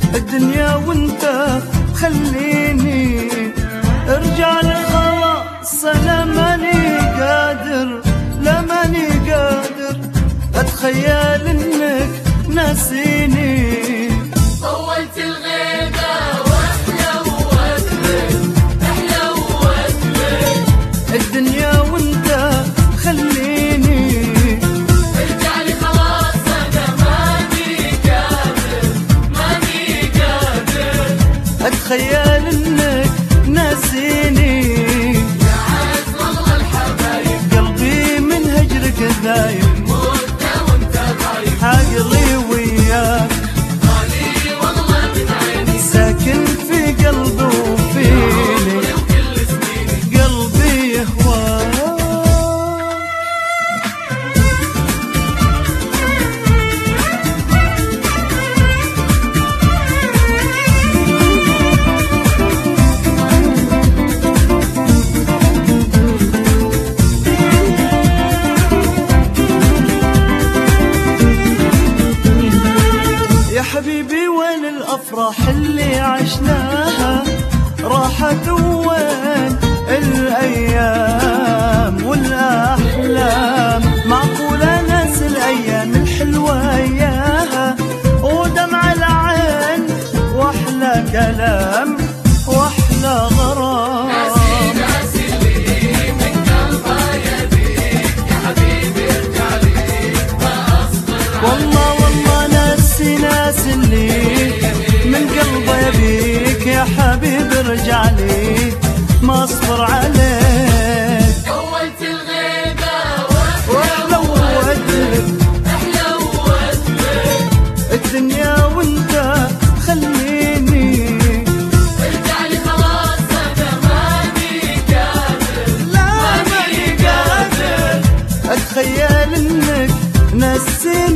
الدنيا وانت خليني ارجع لي خلاص، انا ماني قادر، لا ماني قادر اتخيل انك ناسيني. طولت الغيبة واحلوت لك، احلوت لك الدنيا وانت خليني ارجع لي خلاص، انا ماني قادر، ماني قادر اتخيل انك ناسيني. يا عز والله الحبايب، قلبي من هجرك ذايب، مدة وانت غايب، عقلي وياك غالي والله من عيني، ساكن في قلبي وفيني، وكل سنيني قلبي يهواك. يا حبيبي وين الأفراح اللي عشناها، راحت وين الأيام والأحلام، معقولة ناس الأيام الحلوة إياها، ودمع العين وأحلى كلام وأحلى غرام. ناسي اللي من قلبه يبيك، يا حبيبي ارجع لي ما اصبر والله والله ناسي اللي من قلبه يبيك، يا حبيبي ارجع لي ما اصبر عليك. طولت الغيبة واحلوت لك احلوت لك الدنيا وانت خليني ارجع لي خلاص، انا ماني قادر، لا ماني قادر اتخيل انك نسيت.